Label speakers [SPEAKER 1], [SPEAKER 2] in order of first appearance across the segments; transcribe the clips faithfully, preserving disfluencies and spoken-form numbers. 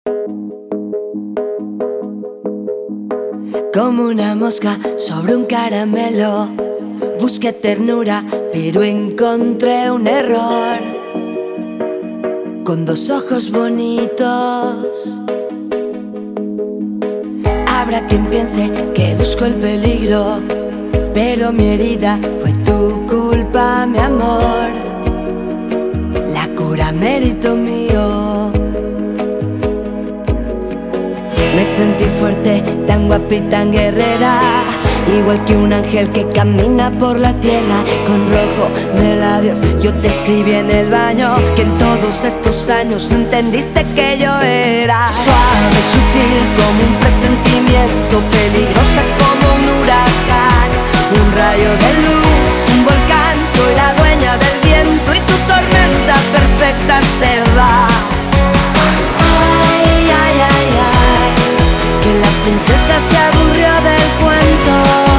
[SPEAKER 1] Como una mosca sobre un caramelo, busqué ternura, pero encontré un error. Con dos ojos bonitos, habrá quien piense que busco el peligro, pero mi herida fue tu culpa, mi amor. La cura mérito mío. Me sentí fuerte, tan guapa y tan guerrera, igual que un ángel que camina por la tierra. Con rojo de labios yo te escribí en el baño que en todos estos años no entendiste que yo era suave, sutil como un presentimiento, peligrosa como un huracán, un rayo de luz, un volcán. Soy la dueña del viento y tu tormenta perfecta se va. Ay, ay, ay, ay, que la princesa se aburrió del cuento.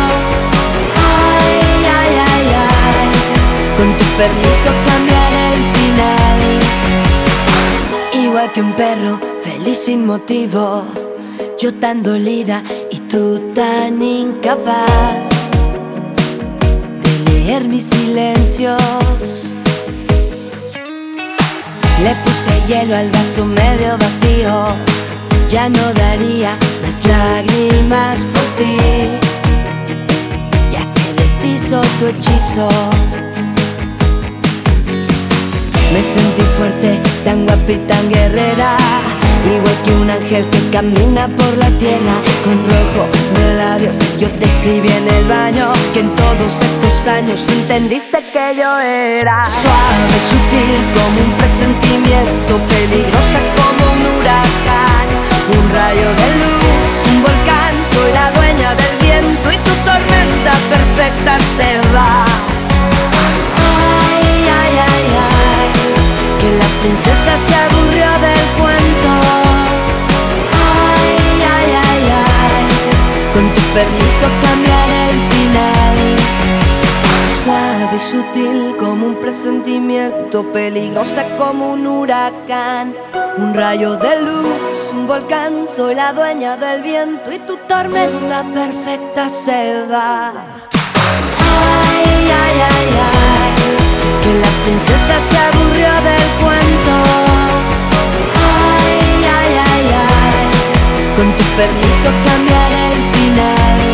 [SPEAKER 1] Ay, ay, ay, ay, con tu permiso cambiaré el final. Igual que un perro feliz sin motivo, yo tan dolida y tú tan incapaz de leer mis silencios. Le puse hielo al vaso medio vacío, ya no daría más lágrimas por ti. Ya se deshizo tu hechizo. Me sentí fuerte, tan guapa y tan guerrera, igual que un ángel que camina por la tierra. Con rojo de labios yo te escribí en el baño que en todos estos años no entendiste que yo era suave, sutil como un presentimiento, peligrosa como un huracán, un rayo de luz, un volcán. Soy la dueña del viento y tu tormenta perfecta se va. Ay, ay, ay, ay, que la princesa se aburrió del cuento. Ay, ay, ay, ay, con tu permiso cambiaré el final. Suave y sutil como un presentimiento, peligrosa como un huracán, un rayo de luz, un volcán. Soy la dueña del viento y tu tormenta perfecta se va. Ay, ay, ay, ay, que la princesa se aburrió del cuento. Ay, ay, ay, ay, con tu permiso cambiaré el final.